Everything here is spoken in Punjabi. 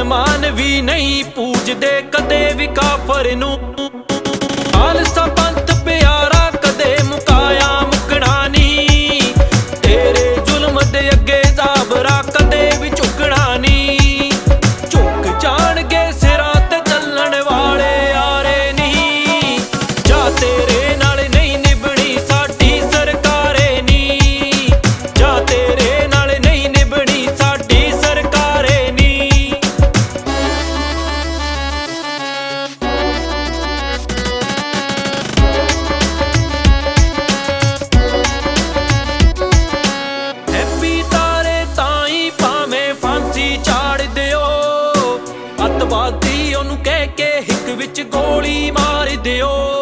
ਮੁਸਲਮਾਨ ਵੀ ਨਹੀਂ ਪੂਜਦੇ ਕਦੇ ਵੀ ਕਾਫਰ ਨੂੰ। ਖਾਲਸਾ ਪੰਥ ਪਿਆਰਾ ਕਦੇ ਮੁਕਾਇਆ ਮੁਕਣਾ ਨੀ, ਤੇਰੇ ਜ਼ੁਲਮ ਦੇ ਅੱਗੇ ਜ਼ਾਬਰਾ ਕਦੇ ਵੀ ਝੁਕਣਾ ਨੀ। ਝੁਕ ਜਾਣਗੇ ਸਿਰਾਂ ਤੇ ਚੱਲਣ ਵਾਲੇ ਯਾਰੇ ਨੀ, ਜਾਂ ਤੇਰੇ ਨਾਲ ਨਹੀਂ ਨਿਭਣੀ ਸਾਡੀ ਸਰਕਾਰੇ ਨੀ, ਜਾਂ ਤੇਰੇ ਨਾਲ ਨਹੀਂ ਨਿਭਣੀ ਸਾਡੀ ਸਰਕਾਰੇ ਨੀ। ਹੈਪੀ ਤਾਰੇ ਤਾਈਂ ਭਾਵੇਂ ਫਾਂਸੀ ਚਾੜ ਦਿਓ, ਅੱਤਵਾਦੀ ਉਹਨੂੰ ਕਹਿ ਕੇ ਹਿੱਕ ਵਿੱਚ ਗੋਲੀ ਮਾਰ ਦਿਓ।